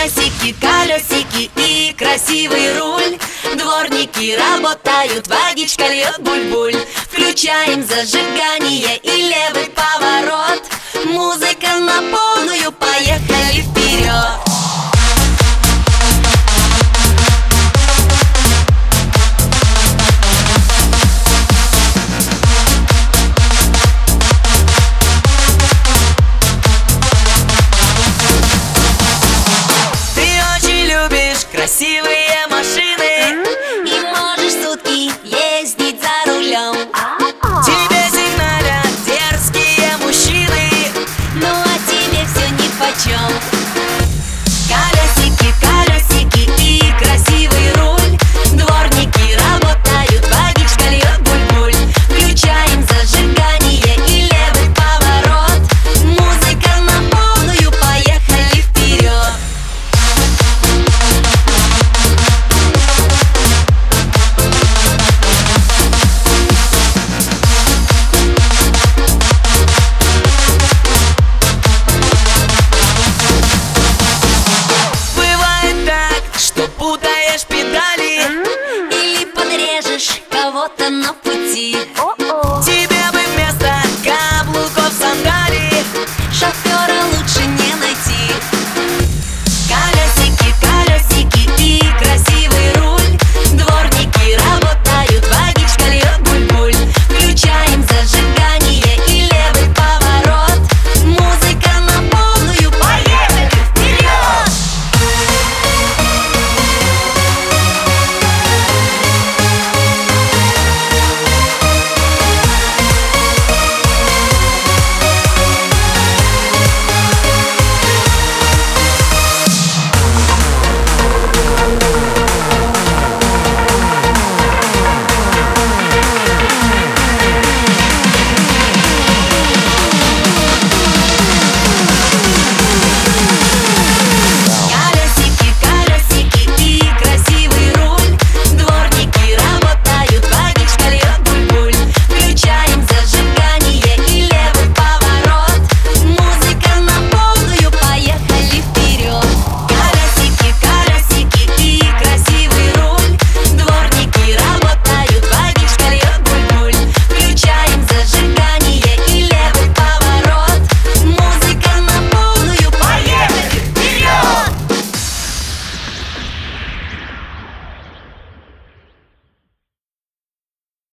Колесики, колесики и красивый руль. Дворники работают, водичка льет буль-буль. Включаем зажигание и левый поворот. Музыка на полную, поехали вперед. Красивые машины и можешь сутки ездить за рулем. Тебе сигналят дерзкие мужчины, ну а тебе все нипочем.